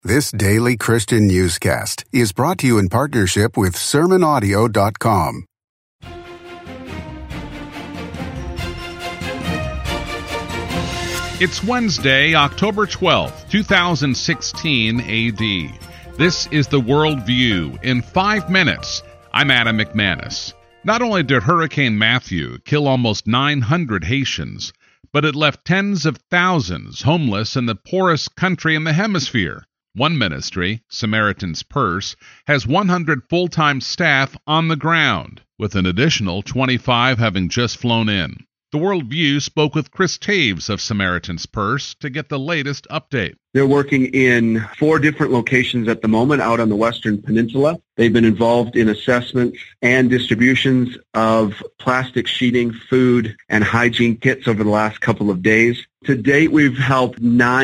This daily Christian newscast is brought to you in partnership with SermonAudio.com. It's Wednesday, October 12th, 2016 AD. This is the World View in 5 minutes. I'm Adam McManus. Not only did Hurricane Matthew kill almost 900 Haitians, but it left tens of thousands homeless in the poorest country in the hemisphere. One ministry, Samaritan's Purse, has 100 full-time staff on the ground, with an additional 25 having just flown in. The World View spoke with Chris Taves of Samaritan's Purse to get the latest update. They're working in 4 different locations at the moment out on the Western Peninsula. They've been involved in assessments and distributions of plastic sheeting, food, and hygiene kits over the last couple of days. To date, we've helped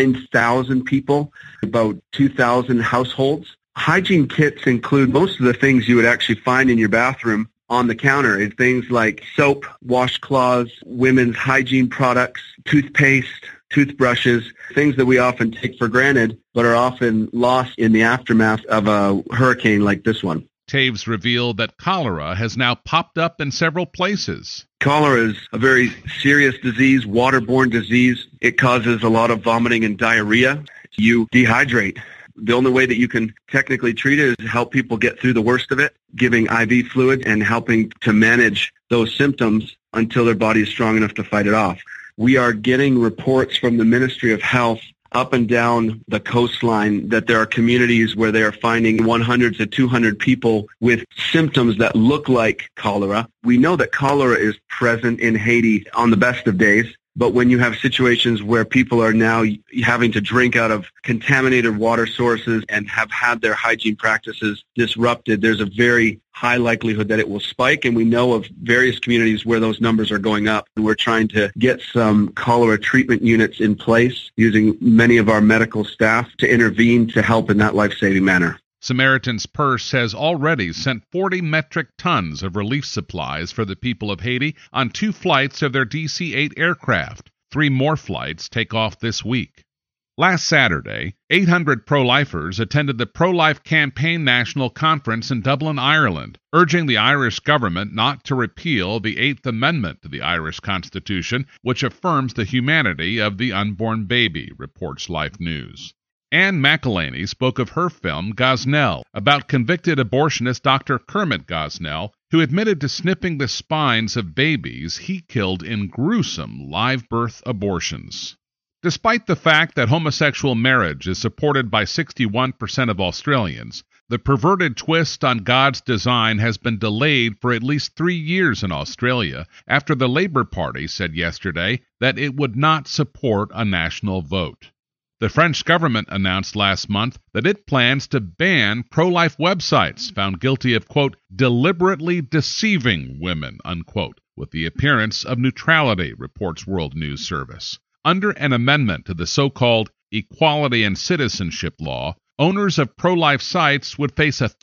9,000 people, about 2,000 households. Hygiene kits include most of the things you would actually find in your bathroom on the counter. It's things like soap, washcloths, women's hygiene products, toothpaste, toothbrushes, things that we often take for granted but are often lost in the aftermath of a hurricane like this one. Taves revealed that cholera has now popped up in several places. Cholera is a very serious disease, waterborne disease. It causes a lot of vomiting and diarrhea. You dehydrate. The only way that you can technically treat it is help people get through the worst of it, giving IV fluid and helping to manage those symptoms until their body is strong enough to fight it off. We are getting reports from the Ministry of Health up and down the coastline that there are communities where they are finding 100 to 200 people with symptoms that look like cholera. We know that cholera is present in Haiti on the best of days. But when you have situations where people are now having to drink out of contaminated water sources and have had their hygiene practices disrupted, there's a very high likelihood that it will spike. And we know of various communities where those numbers are going up. And we're trying to get some cholera treatment units in place using many of our medical staff to intervene to help in that life-saving manner. Samaritan's Purse has already sent 40 metric tons of relief supplies for the people of Haiti on 2 flights of their DC-8 aircraft. 3 more flights take off this week. Last Saturday, 800 pro-lifers attended the Pro-Life Campaign National Conference in Dublin, Ireland, urging the Irish government not to repeal the 8th Amendment to the Irish Constitution, which affirms the humanity of the unborn baby, reports Life News. Anne McElhaney spoke of her film, Gosnell, about convicted abortionist Dr. Kermit Gosnell, who admitted to snipping the spines of babies he killed in gruesome live birth abortions. Despite the fact that homosexual marriage is supported by 61% of Australians, the perverted twist on God's design has been delayed for at least 3 years in Australia after the Labour Party said yesterday that it would not support a national vote. The French government announced last month that it plans to ban pro-life websites found guilty of, quote, deliberately deceiving women, unquote, with the appearance of neutrality, reports World News Service. Under an amendment to the so-called Equality and Citizenship Law, owners of pro-life sites would face a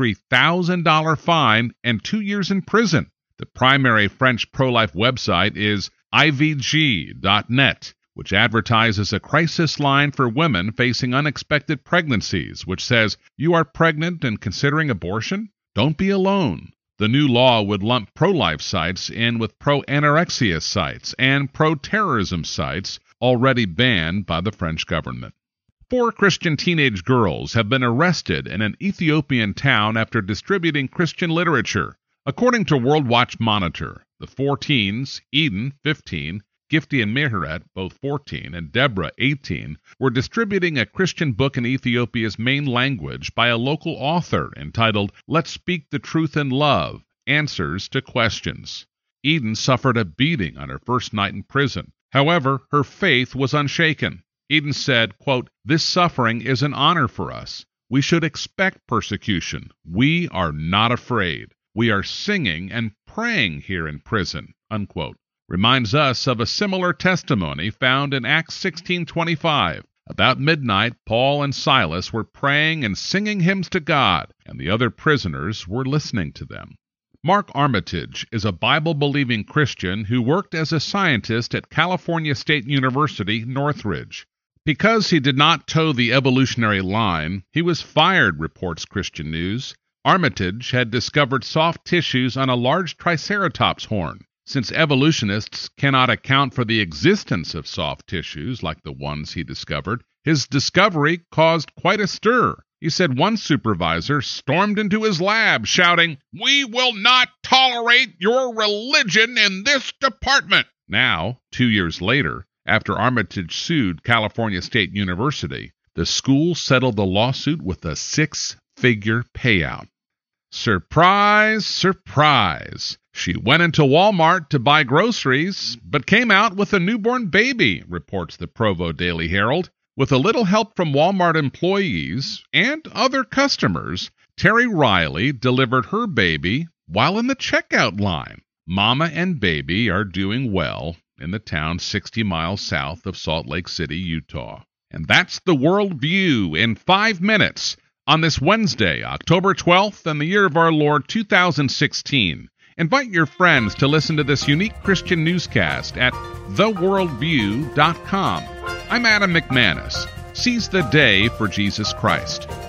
$33,000 fine and 2 years in prison. The primary French pro-life website is ivg.net. which advertises a crisis line for women facing unexpected pregnancies, which says, you are pregnant and considering abortion? Don't be alone. The new law would lump pro-life sites in with pro-anorexia sites and pro-terrorism sites already banned by the French government. 4 Christian teenage girls have been arrested in an Ethiopian town after distributing Christian literature. According to World Watch Monitor, the 4 teens, Eden, 15, Gifty and Meheret, both 14, and Deborah, 18, were distributing a Christian book in Ethiopia's main language by a local author entitled Let's Speak the Truth in Love, Answers to Questions. Eden suffered a beating on her first night in prison. However, her faith was unshaken. Eden said, quote, this suffering is an honor for us. We should expect persecution. We are not afraid. We are singing and praying here in prison, unquote. Reminds us of a similar testimony found in Acts 16:25. About midnight, Paul and Silas were praying and singing hymns to God, and the other prisoners were listening to them. Mark Armitage is a Bible-believing Christian who worked as a scientist at California State University, Northridge. Because he did not toe the evolutionary line, he was fired, reports Christian News. Armitage had discovered soft tissues on a large triceratops horn. Since evolutionists cannot account for the existence of soft tissues like the ones he discovered, his discovery caused quite a stir. He said one supervisor stormed into his lab shouting, "We will not tolerate your religion in this department." Now, 2 years later, after Armitage sued California State University, the school settled the lawsuit with a 6-figure payout. Surprise, surprise. She went into Walmart to buy groceries, but came out with a newborn baby, reports the Provo Daily Herald. With a little help from Walmart employees and other customers, Terry Riley delivered her baby while in the checkout line. Mama and baby are doing well in the town 60 miles south of Salt Lake City, Utah. And that's the World View in 5 minutes on this Wednesday, October 12th, in the year of our Lord 2016. Invite your friends to listen to this unique Christian newscast at theworldview.com. I'm Adam McManus. Seize the day for Jesus Christ.